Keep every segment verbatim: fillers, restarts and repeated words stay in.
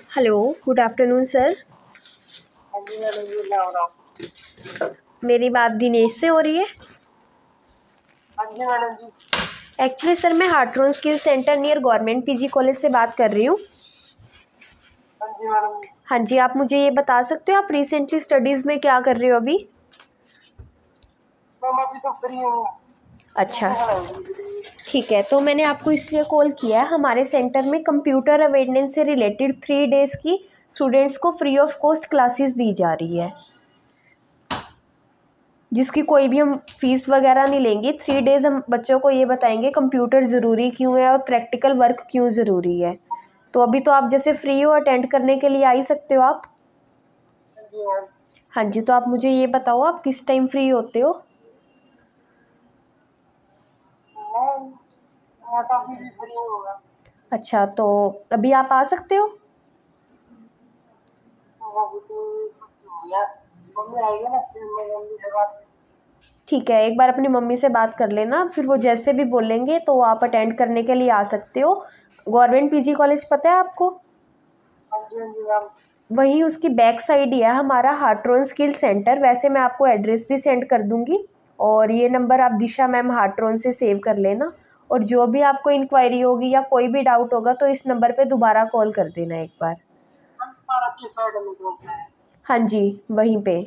Hello, good afternoon sir. हाँ जी madam जी, मैं हो रहा हूँ। मेरी बात दिनेश से हो रही है? हाँ जी मैडम जी। एक्चुअली सर मैं Hartron skill centre near government PG college से बात कर रही हूँ। हाँ जी मैडम जी। हाँ जी, आप मुझे ये बता सकते हो आप रिसेंटली स्टडीज़ में क्या कर रहे हो अभी? मैम अभी तो फ्री हूँ। अच्छा, ठीक है। तो मैंने आपको इसलिए कॉल किया है, हमारे सेंटर में कंप्यूटर अवेयरनेस से रिलेटेड थ्री डेज़ की स्टूडेंट्स को फ्री ऑफ कॉस्ट क्लासेस दी जा रही है, जिसकी कोई भी हम फीस वगैरह नहीं लेंगे। थ्री डेज़ हम बच्चों को ये बताएंगे कंप्यूटर ज़रूरी क्यों है और प्रैक्टिकल वर्क क्यों ज़रूरी है। तो अभी तो आप जैसे फ्री हो, अटेंड करने के लिए आ ही सकते हो आप। हाँ जी मैम। हाँ जी, तो आप मुझे ये बताओ आप किस टाइम फ्री होते हो? मैम मैं तो अभी भी फ्री हूँ मैम। अच्छा, तो अभी आप आ सकते हो? तो अभी तो कुछ हो गया। मम्मी आएगी ना, फिर मैं मम्मी से बात करूँ। ठीक है, एक बार अपनी मम्मी से बात कर लेना, फिर वो जैसे भी बोलेंगे तो आप अटेंड करने के लिए आ सकते हो। गवर्नमेंट पीजी कॉलेज पता है आपको? हाँ जी हाँ जी मैम। वहीं उसकी बैक साइड ही है हमारा हार्ट्रोन स्किल सेंटर। वैसे मैं आपको एड्रेस भी सेंड कर दूंगी, और ये नंबर आप दिशा मैम हार्ट्रोन से सेव कर लेना। और जो भी आपको इंक्वायरी होगी या कोई भी डाउट होगा तो इस नंबर पे दोबारा कॉल कर देना एक बार। मैम तुम्हारा किस साइड में कौन सा है? हाँ जी, वहीं पे।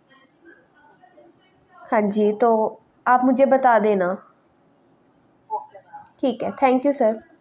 हाँ जी, तो आप मुझे बता देना। Okay ma'am. ठीक है, थैंक यू सर।